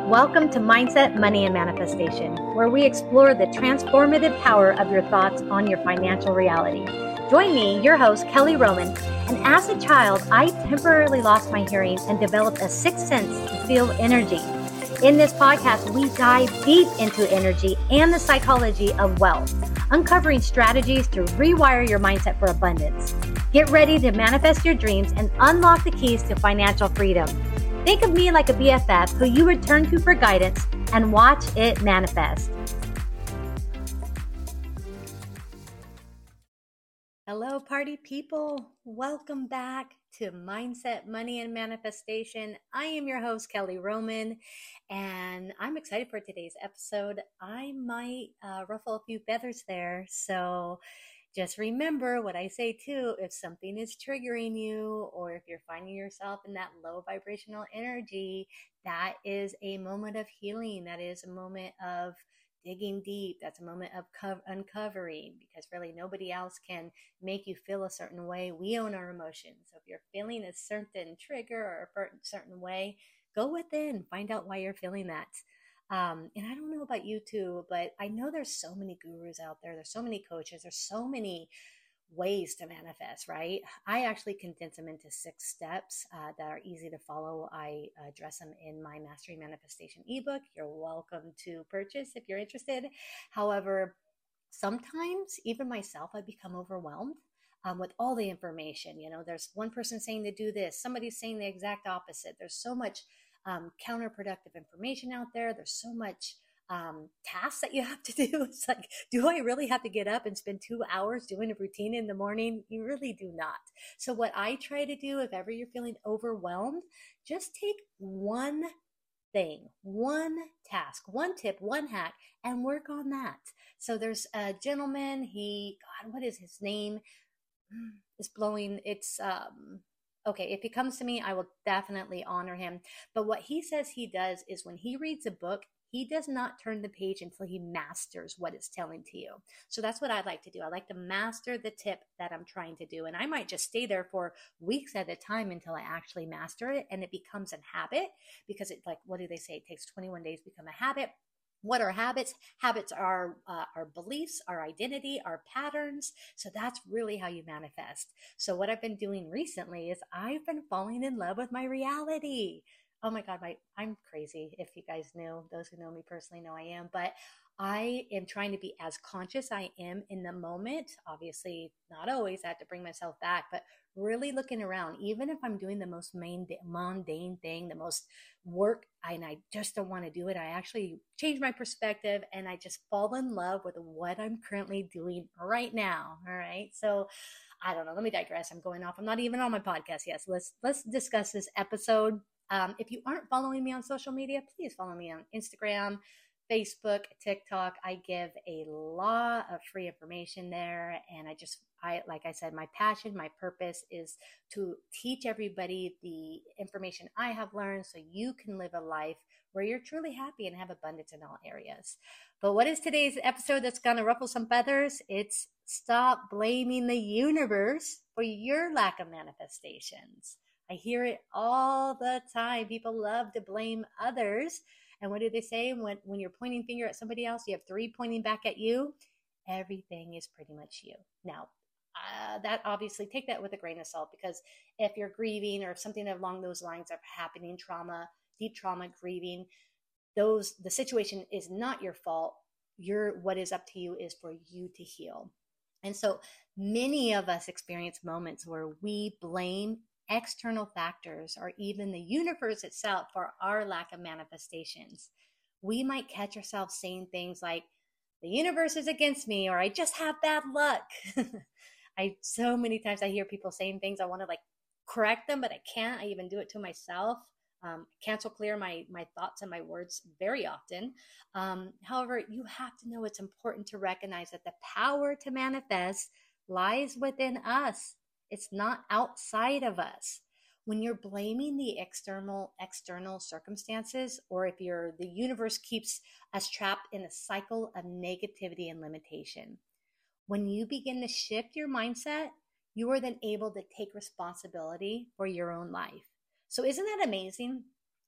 Welcome to Mindset, Money, and Manifestation, where we explore the transformative power of your thoughts on your financial reality. Join me, your host, Kelly Roman, and as a child, I temporarily lost my hearing and developed a sixth sense to feel energy. In this podcast, we dive deep into energy and the psychology of wealth, uncovering strategies to rewire your mindset for abundance. Get ready to manifest your dreams and unlock the keys to financial freedom. Think of me like a BFF who you would turn to for guidance and watch it manifest. Hello, party people. Welcome back to Mindset, Money, and Manifestation. I am your host, Kelly Roman, and I'm excited for today's episode. I might ruffle a few feathers there, so just remember what I say too. If something is triggering you, or if you're finding yourself in that low vibrational energy, that is a moment of healing. That is a moment of digging deep. That's a moment of uncovering, because really nobody else can make you feel a certain way. We own our emotions. So if you're feeling a certain trigger or a certain way, go within, find out why you're feeling that. And I don't know about you too, but I know there's so many gurus out there. There's so many coaches. There's so many ways to manifest, right? I actually condense them into 6 steps that are easy to follow. I address them in my Mastering Manifestation ebook. You're welcome to purchase if you're interested. However, sometimes even myself, I become overwhelmed with all the information. You know, there's one person saying to do this, somebody's saying the exact opposite. There's so much counterproductive information out there. There's so much tasks that you have to do. It's like, do I really have to get up and spend 2 hours doing a routine in the morning? You really do not. So what I try to do, if ever you're feeling overwhelmed, just take one thing, one task, one tip, one hack, and work on that. So there's a gentleman, what is his name? It's blowing. Okay, if he comes to me, I will definitely honor him. But what he says he does is when he reads a book, he does not turn the page until he masters what it's telling to you. So that's what I'd like to do. I like to master the tip that I'm trying to do. And I might just stay there for weeks at a time until I actually master it and it becomes a habit, because it's like, what do they say? It takes 21 days to become a habit. What are habits? Habits are our beliefs, our identity, our patterns. So that's really how you manifest. So what I've been doing recently is I've been falling in love with my reality. Oh my God, I'm crazy. If you guys knew, those who know me personally know I am, but I am trying to be as conscious I am in the moment. Obviously, not always. I have to bring myself back, but really looking around, even if I'm doing the most mundane thing, the most work, and I just don't want to do it, I actually change my perspective and I just fall in love with what I'm currently doing right now. All right. So I don't know. Let me digress. I'm going off. I'm not even on my podcast yet. So let's discuss this episode. If you aren't following me on social media, please follow me on Instagram, Facebook, TikTok. I give a lot of free information there. And like I said, my passion, my purpose is to teach everybody the information I have learned so you can live a life where you're truly happy and have abundance in all areas. But what is today's episode that's going to ruffle some feathers? It's stop blaming the universe for your lack of manifestations. I hear it all the time. People love to blame others. And what do they say? When you're pointing finger at somebody else, you have 3 pointing back at you. Everything is pretty much you. Now, that obviously, take that with a grain of salt, because if you're grieving or if something along those lines are happening, trauma, deep trauma, grieving, the situation is not your fault. What is up to you is for you to heal. And so many of us experience moments where we blame external factors or even the universe itself for our lack of manifestations. We might catch ourselves saying things like, the universe is against me, or I just have bad luck. So many times I hear people saying things, I want to correct them, but I can't. I even do it to myself. Cancel clear my thoughts and my words very often. However, you have to know it's important to recognize that the power to manifest lies within us. It's not outside of us. When you're blaming the external circumstances, or if the universe keeps us trapped in a cycle of negativity and limitation, when you begin to shift your mindset, you are then able to take responsibility for your own life. So isn't that amazing?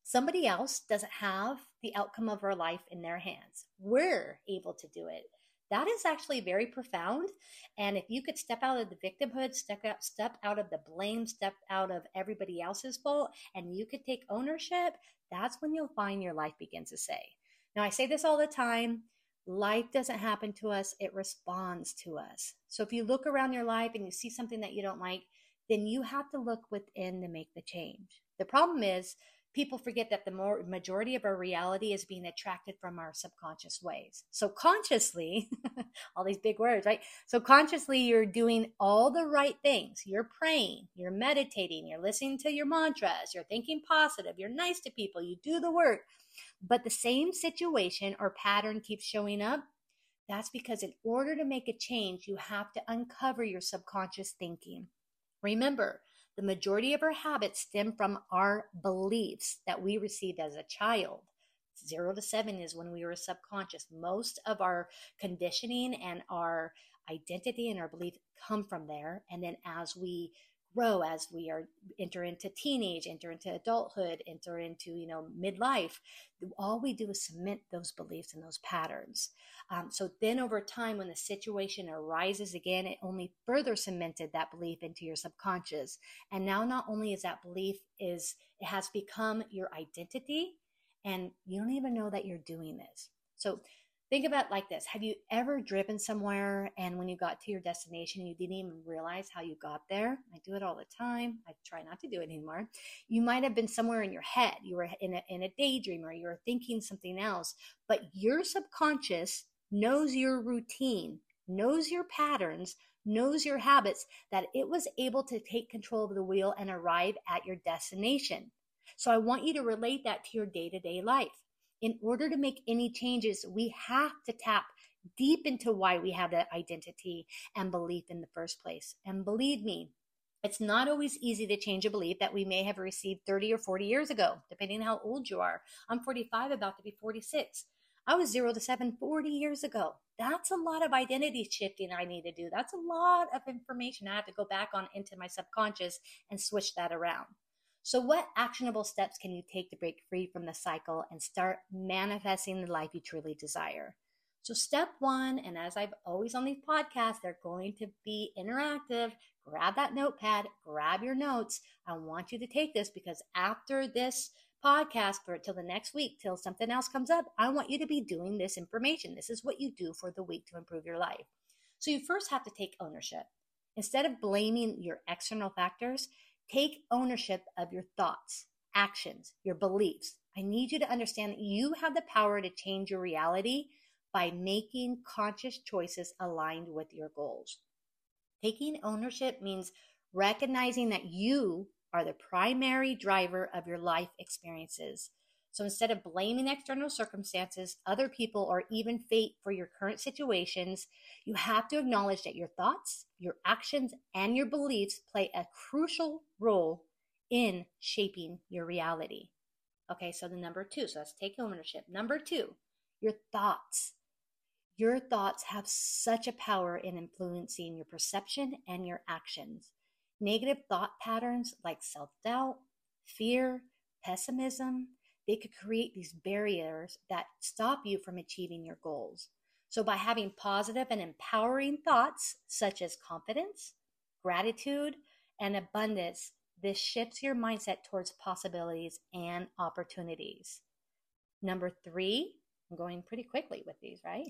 Somebody else doesn't have the outcome of our life in their hands. We're able to do it. That is actually very profound. And if you could step out of the victimhood, step out of the blame, step out of everybody else's fault, and you could take ownership, that's when you'll find your life begins to say. Now, I say this all the time. Life doesn't happen to us, it responds to us. So if you look around your life and you see something that you don't like, then you have to look within to make the change. The problem is people forget that the majority of our reality is being attracted from our subconscious ways. So consciously, all these big words, right? So consciously, you're doing all the right things. You're praying, you're meditating, you're listening to your mantras, you're thinking positive, you're nice to people, you do the work. But the same situation or pattern keeps showing up. That's because in order to make a change, you have to uncover your subconscious thinking. Remember, the majority of our habits stem from our beliefs that we received as a child. 0 to 7 is when we were subconscious. Most of our conditioning and our identity and our belief come from there. And then as we grow, as we enter into teenage, enter into adulthood, enter into midlife, all we do is cement those beliefs and those patterns. So then over time, when the situation arises again, it only further cemented that belief into your subconscious. And now not only is that belief it has become your identity, and you don't even know that you're doing this. So think about it like this. Have you ever driven somewhere and when you got to your destination, you didn't even realize how you got there? I do it all the time. I try not to do it anymore. You might have been somewhere in your head. You were in a daydream, or you were thinking something else, but your subconscious knows your routine, knows your patterns, knows your habits, that it was able to take control of the wheel and arrive at your destination. So I want you to relate that to your day-to-day life. In order to make any changes, we have to tap deep into why we have that identity and belief in the first place. And believe me, it's not always easy to change a belief that we may have received 30 or 40 years ago, depending on how old you are. I'm 45, about to be 46. I was 0 to 7 40 years ago. That's a lot of identity shifting I need to do. That's a lot of information I have to go back on into my subconscious and switch that around. So what actionable steps can you take to break free from the cycle and start manifesting the life you truly desire? So step one, and as I've always on these podcasts, they're going to be interactive. Grab that notepad, grab your notes. I want you to take this because after this podcast for till the next week, till something else comes up, I want you to be doing this information. This is what you do for the week to improve your life. So you first have to take ownership. Instead of blaming your external factors, take ownership of your thoughts, actions, your beliefs. I need you to understand that you have the power to change your reality by making conscious choices aligned with your goals. Taking ownership means recognizing that you are the primary driver of your life experiences. So instead of blaming external circumstances, other people, or even fate for your current situations, you have to acknowledge that your thoughts, your actions, and your beliefs play a crucial role in shaping your reality. Okay, so the number two, so let's take ownership. Number two, your thoughts. Your thoughts have such a power in influencing your perception and your actions. Negative thought patterns like self-doubt, fear, pessimism, they could create these barriers that stop you from achieving your goals. So by having positive and empowering thoughts such as confidence, gratitude, and abundance, this shifts your mindset towards possibilities and opportunities. Number three, I'm going pretty quickly with these, right?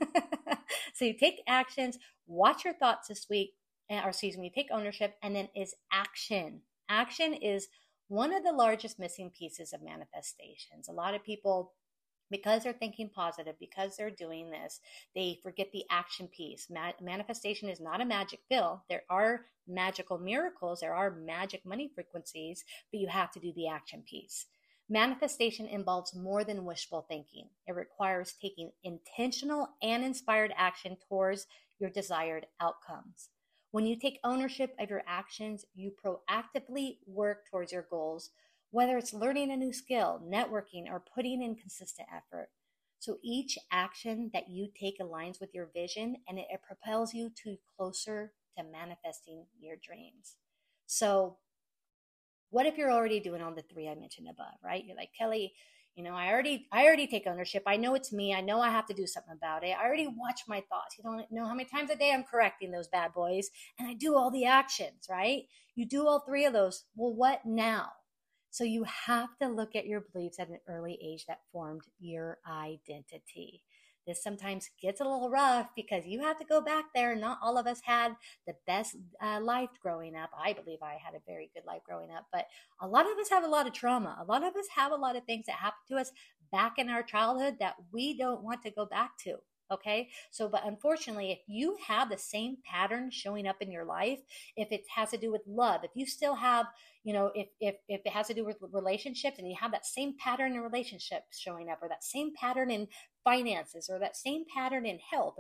So you take actions, watch your thoughts this week, take ownership, and then is action. Action is one of the largest missing pieces of manifestations. A lot of people, because they're thinking positive, because they're doing this, they forget the action piece. Manifestation is not a magic pill. There are magical miracles, there are magic money frequencies, but you have to do the action piece. Manifestation involves more than wishful thinking. It requires taking intentional and inspired action towards your desired outcomes. When you take ownership of your actions, you proactively work towards your goals, whether it's learning a new skill, networking, or putting in consistent effort. So each action that you take aligns with your vision, and it propels you closer to manifesting your dreams. So What if you're already doing all the three I mentioned above, right? You're like, Kelly, I already take ownership. I know it's me. I know I have to do something about it. I already watch my thoughts. You don't know how many times a day I'm correcting those bad boys, and I do all the actions, right? You do all three of those. Well, what now? So you have to look at your beliefs at an early age that formed your identity. This sometimes gets a little rough because you have to go back there. Not all of us had the best life growing up. I believe I had a very good life growing up, but a lot of us have a lot of trauma. A lot of us have a lot of things that happened to us back in our childhood that we don't want to go back to. Okay. So, but unfortunately, if you have the same pattern showing up in your life, if it has to do with love, if you still have, if it has to do with relationships and you have that same pattern in relationships showing up, or that same pattern in finances, or that same pattern in health,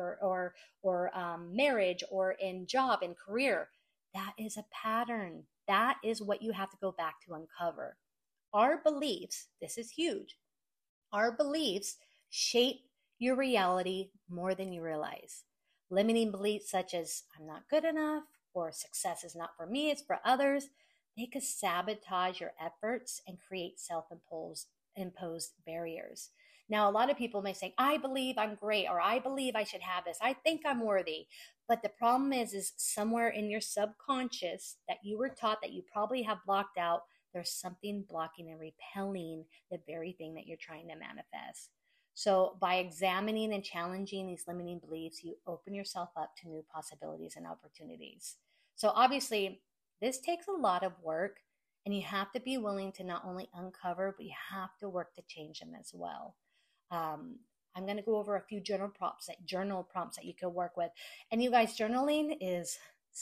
or marriage, or in job and career, that is a pattern. That is what you have to go back to uncover. Our beliefs, this is huge, our beliefs shape your reality more than you realize. Limiting beliefs such as I'm not good enough, or success is not for me, it's for others, they could sabotage your efforts and create self-imposed barriers. Now, a lot of people may say, I believe I'm great, or I believe I should have this. I think I'm worthy. But the problem is somewhere in your subconscious that you were taught, that you probably have blocked out, there's something blocking and repelling the very thing that you're trying to manifest. So by examining and challenging these limiting beliefs, you open yourself up to new possibilities and opportunities. So obviously, this takes a lot of work, and you have to be willing to not only uncover, but you have to work to change them as well. Um, I'm going to go over a few journal prompts that you can work with. And you guys, journaling is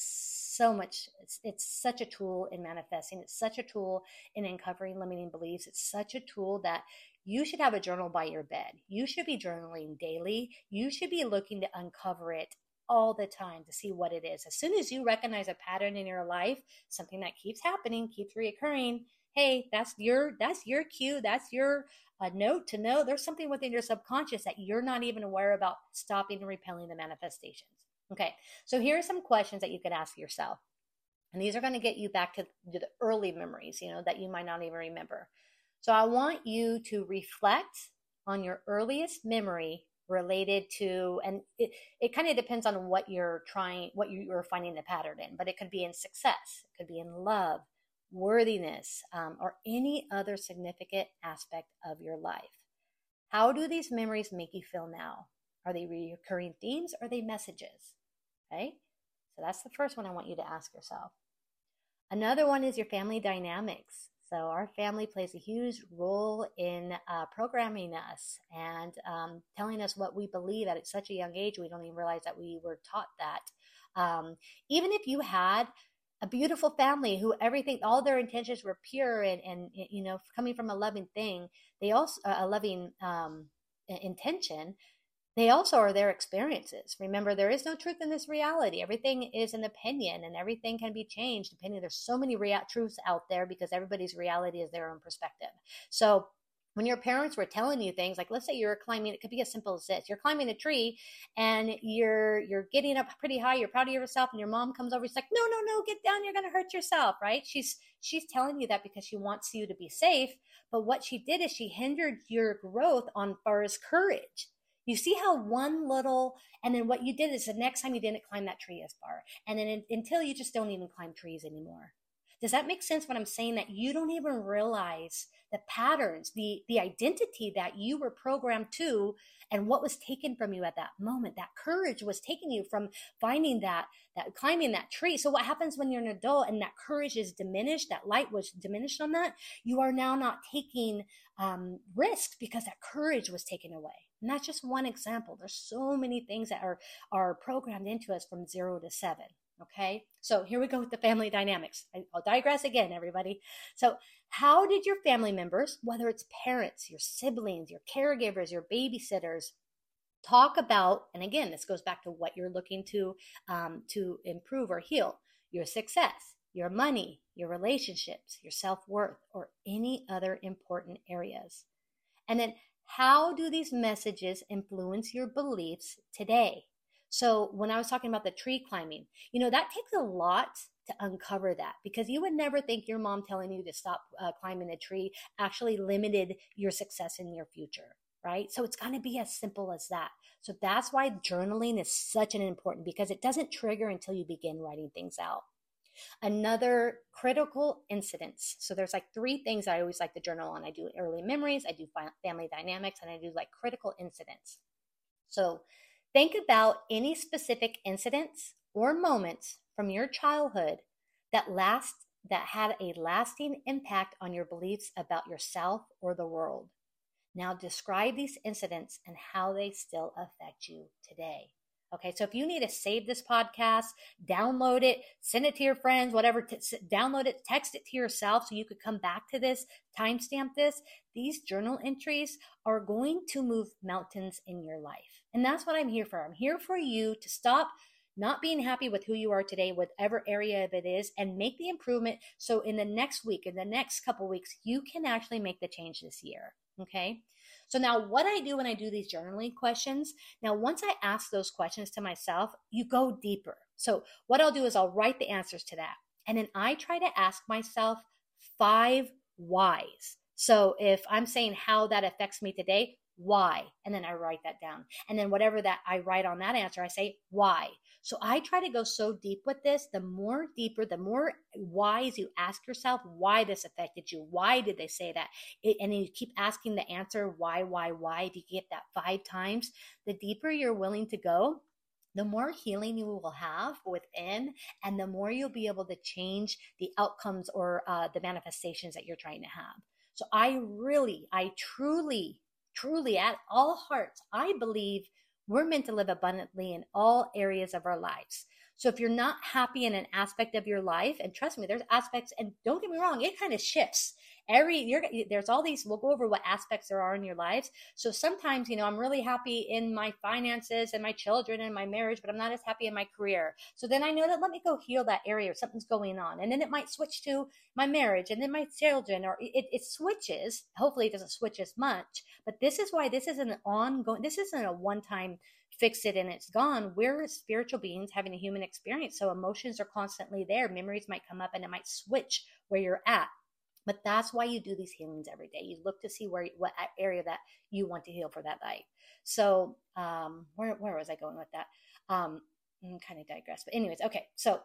so much. It's such a tool in manifesting. It's such a tool in uncovering limiting beliefs. It's such a tool that you should have a journal by your bed. You should be journaling daily. You should be looking to uncover it all the time to see what it is. As soon as you recognize a pattern in your life, something that keeps happening, keeps reoccurring, hey, that's your cue. That's your note to know there's something within your subconscious that you're not even aware about, stopping and repelling the manifestations. Okay, so here are some questions that you could ask yourself. And these are going to get you back to the early memories, that you might not even remember. So I want you to reflect on your earliest memory related to, and it kind of depends on what you're finding the pattern in, but it could be in success, it could be in love, worthiness, or any other significant aspect of your life. How do these memories make you feel now? Are they recurring themes, or are they messages? Okay, so that's the first one I want you to ask yourself. Another one is your family dynamics. So our family plays a huge role in programming us and telling us what we believe at such a young age. We don't even realize that we were taught that. Even if you had a beautiful family who all their intentions were pure and coming from a loving thing, they also a loving intention. They also are their experiences. Remember, there is no truth in this reality. Everything is an opinion, and everything can be changed depending. There's so many truths out there because everybody's reality is their own perspective. So when your parents were telling you things, like let's say you're climbing, it could be as simple as this. You're climbing a tree and you're getting up pretty high. You're proud of yourself, and your mom comes over. She's like, no, no, no, get down. You're going to hurt yourself, right? She's telling you that because she wants you to be safe. But what she did is she hindered your growth on far as courage. You see how and then what you did is the next time you didn't climb that tree as far. And then until you just don't even climb trees anymore. Does that make sense when I'm saying that you don't even realize the patterns, the identity that you were programmed to, and what was taken from you at that moment? That courage was taking you from finding that climbing that tree. So what happens when you're an adult and that courage is diminished, that light was diminished on that, you are now not taking risks because that courage was taken away. And that's just one example. There's so many things that are programmed into us from 0 to 7. Okay, so here we go with the family dynamics. I'll digress again, everybody. So how did your family members, whether it's parents, your siblings, your caregivers, your babysitters, talk about, and again, this goes back to what you're looking to improve or heal, your success, your money, your relationships, your self-worth, or any other important areas? And then how do these messages influence your beliefs today? So when I was talking about the tree climbing, that takes a lot to uncover that, because you would never think your mom telling you to stop climbing a tree actually limited your success in your future, right? So it's going to be as simple as that. So that's why journaling is such an important, because it doesn't trigger until you begin writing things out. Another critical incidents. So there's like three things I always like to journal on. I do early memories, I do family dynamics, and I do like critical incidents. So think about any specific incidents or moments from your childhood that had a lasting impact on your beliefs about yourself or the world. Now describe these incidents and how they still affect you today. Okay, so if you need to save this podcast, download it, send it to your friends, whatever, download it, text it to yourself so you could come back to this, timestamp this. These journal entries are going to move mountains in your life. And that's what I'm here for. I'm here for you to stop not being happy with who you are today, whatever area of it is, and make the improvement. So in the next week, in the next couple weeks, you can actually make the change this year. Okay. So now what I do when I do these journaling questions, now once I ask those questions to myself, you go deeper. So what I'll do is I'll write the answers to that. And then I try to ask myself 5 whys. So if I'm saying how that affects me today, why? And then I write that down. And then whatever that I write on that answer, I say why. So I try to go so deep with this. The more deeper, the more whys you ask yourself, why this affected you. Why did they say that? And then you keep asking the answer, why? If you get that 5 times, the deeper you're willing to go, the more healing you will have within, and the more you'll be able to change the outcomes or the manifestations that you're trying to have. So I truly, at all hearts, I believe we're meant to live abundantly in all areas of our lives. So if you're not happy in an aspect of your life, and trust me, there's aspects, and don't get me wrong, it kind of shifts. There's all these, we'll go over what aspects there are in your lives. So sometimes, I'm really happy in my finances and my children and my marriage, but I'm not as happy in my career. So then I know that let me go heal that area, or something's going on. And then it might switch to my marriage and then my children, or it switches. Hopefully it doesn't switch as much, but this is why this isn't a one-time fix it and it's gone. We're spiritual beings having a human experience. So emotions are constantly there. Memories might come up and it might switch where you're at. But that's why you do these healings every day. You look to see what area that you want to heal for that life. So where was I going with that? I'm kind of digress. But anyways, okay. So,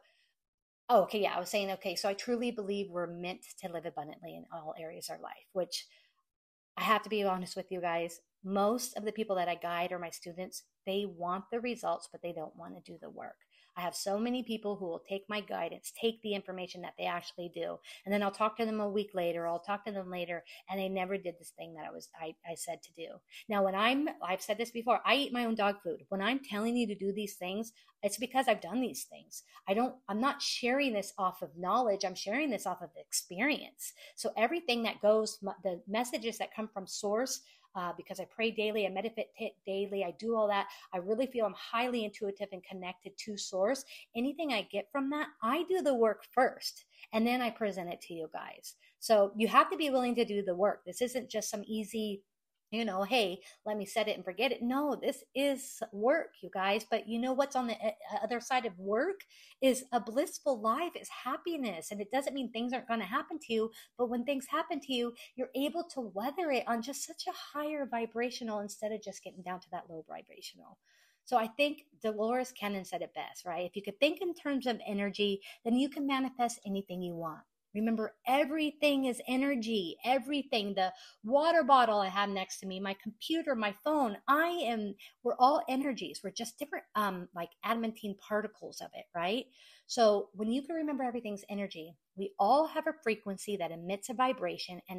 I was saying, okay, so I truly believe we're meant to live abundantly in all areas of our life, which I have to be honest with you guys. Most of the people that I guide are my students. They want the results, but they don't want to do the work. I have so many people who will take my guidance, take the information that they actually do, and then I'll talk to them a week later, or I'll talk to them later, and they never did this thing that I said to do. Now, I've said this before, I eat my own dog food. When I'm telling you to do these things, it's because I've done these things. I'm not sharing this off of knowledge. I'm sharing this off of experience. So everything that goes, the messages that come from source, because I pray daily, I meditate daily, I do all that. I really feel I'm highly intuitive and connected to source. Anything I get from that, I do the work first, and then I present it to you guys. So you have to be willing to do the work. This isn't just some easy, hey, let me set it and forget it. No, this is work, you guys. But you know what's on the other side of work is a blissful life, is happiness. And it doesn't mean things aren't going to happen to you, but when things happen to you, you're able to weather it on just such a higher vibrational instead of just getting down to that low vibrational. So I think Dolores Cannon said it best, right? If you could think in terms of energy, then you can manifest anything you want. Remember, everything is energy. Everything, the water bottle I have next to me, my computer, my phone, we're all energies. We're just different, like adamantine particles of it, right? So when you can remember everything's energy, we all have a frequency that emits a vibration, and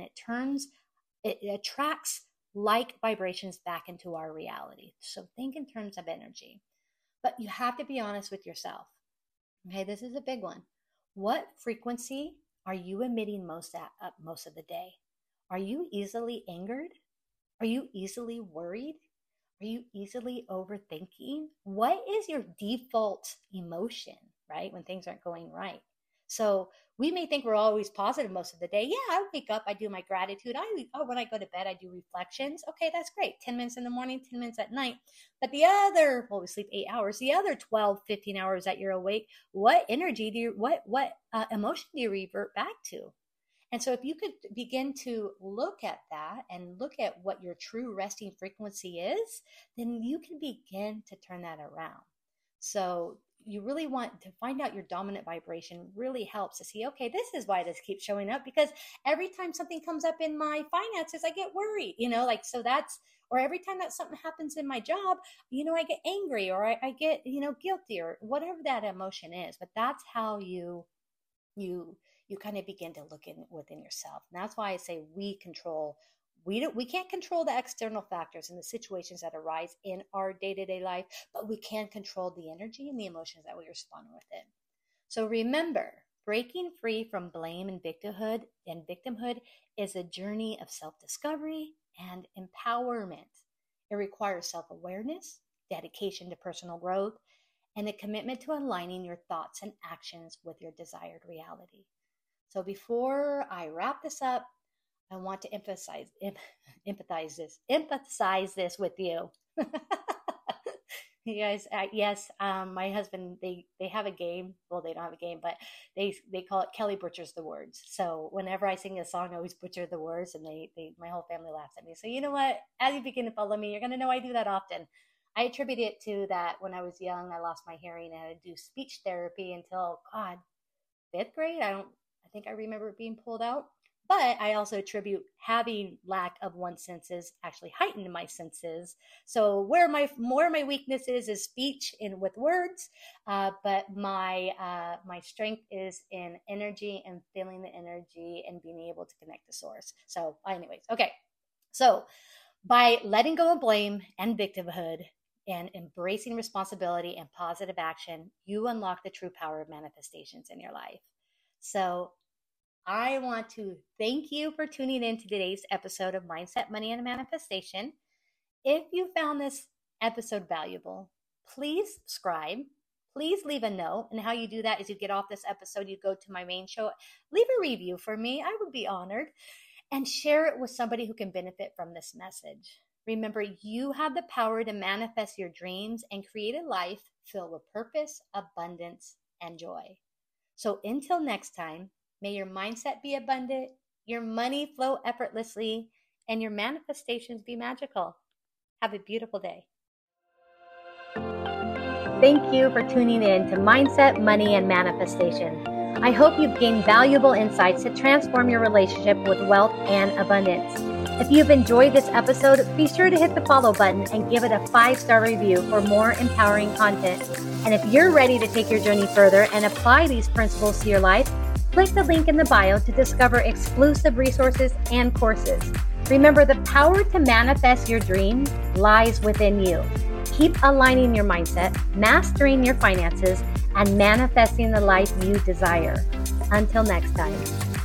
it attracts like vibrations back into our reality. So think in terms of energy, but you have to be honest with yourself. Okay, this is a big one. What frequency are you emitting most of the day? Are you easily angered? Are you easily worried? Are you easily overthinking? What is your default emotion, right? When things aren't going right? So we may think we're always positive most of the day. Yeah, I wake up, I do my gratitude. When I go to bed, I do reflections. Okay, that's great. 10 minutes in the morning, 10 minutes at night. But we sleep 8 hours. The other 12, 15 hours that you're awake, what energy what emotion do you revert back to? And so if you could begin to look at that and look at what your true resting frequency is, then you can begin to turn that around. So you really want to find out your dominant vibration really helps to see, okay, this is why this keeps showing up, because every time something comes up in my finances, I get worried, or every time that something happens in my job, I get angry, or I get, guilty, or whatever that emotion is. But that's how you kind of begin to look within yourself. And that's why I say we can't control the external factors and the situations that arise in our day-to-day life, but we can control the energy and the emotions that we respond with it. So remember, breaking free from blame and victimhood is a journey of self-discovery and empowerment. It requires self-awareness, dedication to personal growth, and a commitment to aligning your thoughts and actions with your desired reality. So before I wrap this up, I want to emphasize this with you. You guys, yes, my husband, they have a game. Well, they don't have a game, but they call it Kelly Butchers the Words. So whenever I sing a song, I always butcher the words, and my whole family laughs at me. So you know what? As you begin to follow me, you're going to know I do that often. I attribute it to that when I was young, I lost my hearing and I had to do speech therapy until, fifth grade. I think I remember it being pulled out. But I also attribute having lack of one's senses actually heightened my senses. So where my weakness is speech with words, but my strength is in energy and feeling the energy and being able to connect to source. So anyways, okay. So by letting go of blame and victimhood and embracing responsibility and positive action, you unlock the true power of manifestations in your life. So I want to thank you for tuning in to today's episode of Mindset, Money, and Manifestation. If you found this episode valuable, please subscribe. Please leave a note. And how you do that is you get off this episode, you go to my main show, leave a review for me. I would be honored. And share it with somebody who can benefit from this message. Remember, you have the power to manifest your dreams and create a life filled with purpose, abundance, and joy. So until next time, may your mindset be abundant, your money flow effortlessly, and your manifestations be magical. Have a beautiful day. Thank you for tuning in to Mindset, Money, and Manifestation. I hope you've gained valuable insights to transform your relationship with wealth and abundance. If you've enjoyed this episode, be sure to hit the follow button and give it a 5-star review for more empowering content. And if you're ready to take your journey further and apply these principles to your life, click the link in the bio to discover exclusive resources and courses. Remember, the power to manifest your dreams lies within you. Keep aligning your mindset, mastering your finances, and manifesting the life you desire. Until next time.